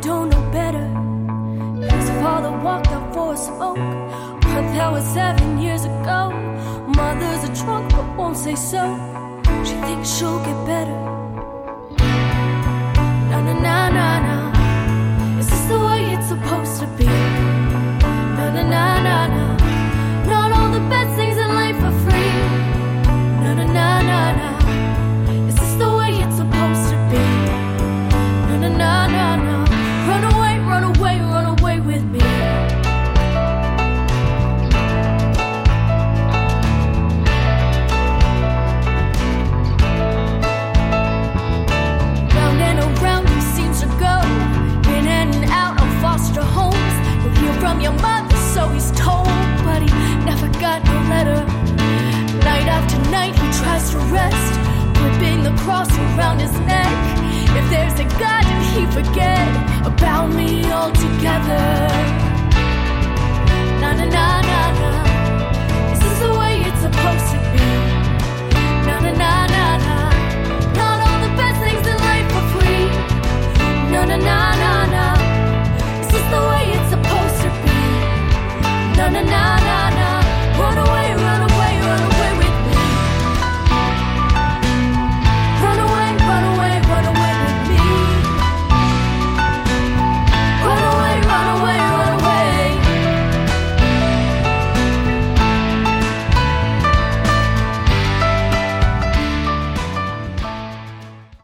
don't know better. His father walked out for a smoke, but that was 7 years ago. Mother's a drunk but won't say so. She thinks she'll get better.